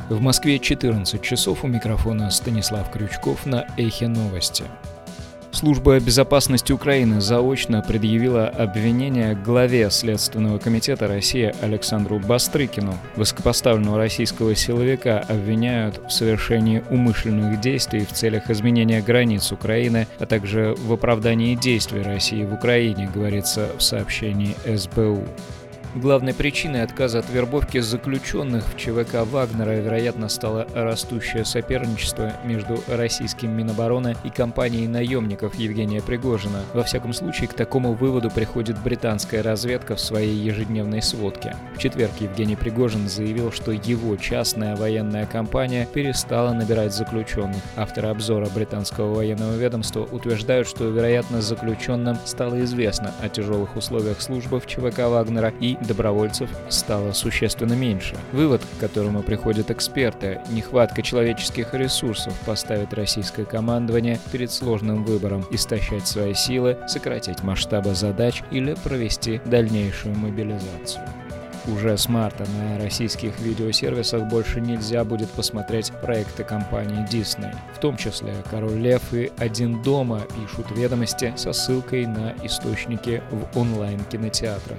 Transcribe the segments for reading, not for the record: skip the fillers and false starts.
В Москве 14 часов, у микрофона Станислав Крючков на Эхе Новости. Служба безопасности Украины заочно предъявила обвинение главе Следственного комитета России Александру Бастрыкину. Высокопоставленного российского силовика обвиняют в совершении умышленных действий в целях изменения границ Украины, а также в оправдании действий России в Украине, говорится в сообщении СБУ. Главной причиной отказа от вербовки заключенных в ЧВК Вагнера, вероятно, стало растущее соперничество между российским Минобороны и компанией наемников Евгения Пригожина. Во всяком случае, к такому выводу приходит британская разведка в своей ежедневной сводке. В четверг Евгений Пригожин заявил, что его частная военная компания перестала набирать заключенных. Авторы обзора британского военного ведомства утверждают, что, вероятно, заключенным стало известно о тяжелых условиях службы в ЧВК Вагнера и добровольцев стало существенно меньше. Вывод, к которому приходят эксперты: нехватка человеческих ресурсов поставит российское командование перед сложным выбором: истощать свои силы, сократить масштабы задач или провести дальнейшую мобилизацию. Уже с марта на российских видеосервисах больше нельзя будет посмотреть проекты компании Disney. В том числе «Король Лев» и «Один дома», пишут ведомости со ссылкой на источники в онлайн-кинотеатрах.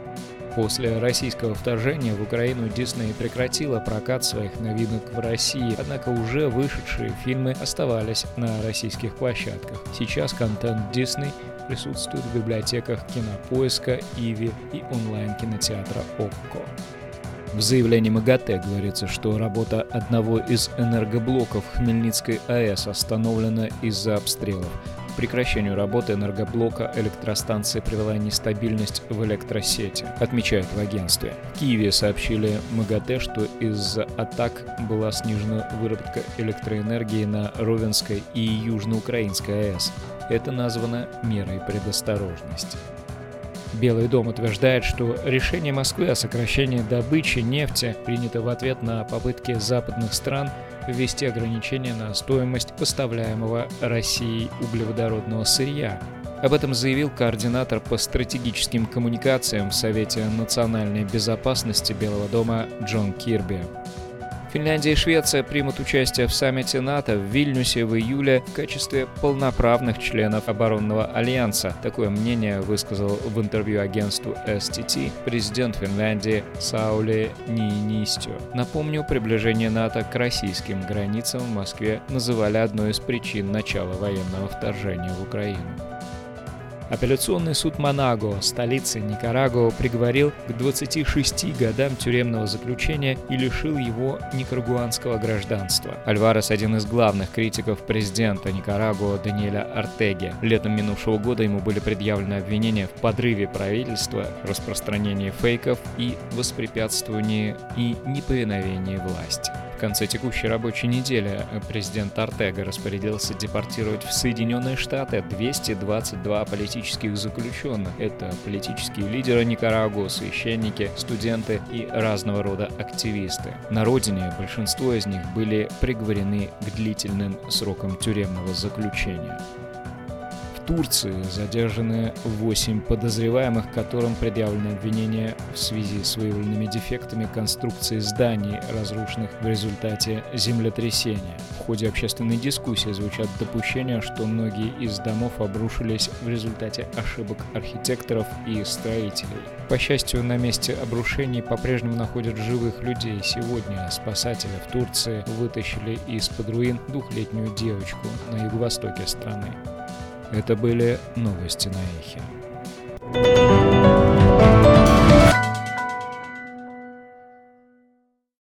После российского вторжения в Украину Disney прекратила прокат своих новинок в России, однако уже вышедшие фильмы оставались на российских площадках. Сейчас контент Disney присутствует в библиотеках Кинопоиска, Иви и онлайн-кинотеатра ОККО. В заявлении МАГАТЭ говорится, что работа одного из энергоблоков Хмельницкой АЭС остановлена из-за обстрелов. К прекращению работы энергоблока электростанции привела нестабильность в электросети, отмечают в агентстве. В Киеве сообщили МАГАТЭ, что из-за атак была снижена выработка электроэнергии на Ровенской и Южноукраинской АЭС. Это названо мерой предосторожности. Белый дом утверждает, что решение Москвы о сокращении добычи нефти принято в ответ на попытки западных стран ввести ограничения на стоимость поставляемого Россией углеводородного сырья. Об этом заявил координатор по стратегическим коммуникациям в Совете национальной безопасности Белого дома Джон Кирби. Финляндия и Швеция примут участие в саммите НАТО в Вильнюсе в июле в качестве полноправных членов оборонного альянса. Такое мнение высказал в интервью агентству STT президент Финляндии Саули Ниинистё. Напомню, приближение НАТО к российским границам в Москве называли одной из причин начала военного вторжения в Украину. Апелляционный суд Манаго, столицы Никарагуа, приговорил к 26 годам тюремного заключения и лишил его никарагуанского гражданства. Альварес – один из главных критиков президента Никарагуа Даниэля Ортеги. Летом минувшего года ему были предъявлены обвинения в подрыве правительства, распространении фейков и воспрепятствовании и неповиновении власти. В конце текущей рабочей недели президент Ортега распорядился депортировать в Соединенные Штаты 222 политических заключенных. Это политические лидеры Никарагуа, священники, студенты и разного рода активисты. На родине большинство из них были приговорены к длительным срокам тюремного заключения. В Турции задержаны 8 подозреваемых, которым предъявлены обвинения в связи с выявленными дефектами конструкции зданий, разрушенных в результате землетрясения. В ходе общественной дискуссии звучат допущения, что многие из домов обрушились в результате ошибок архитекторов и строителей. По счастью, на месте обрушений по-прежнему находят живых людей. Сегодня спасатели в Турции вытащили из-под руин 2-летнюю девочку на юго-востоке страны. Это были новости на Эхе.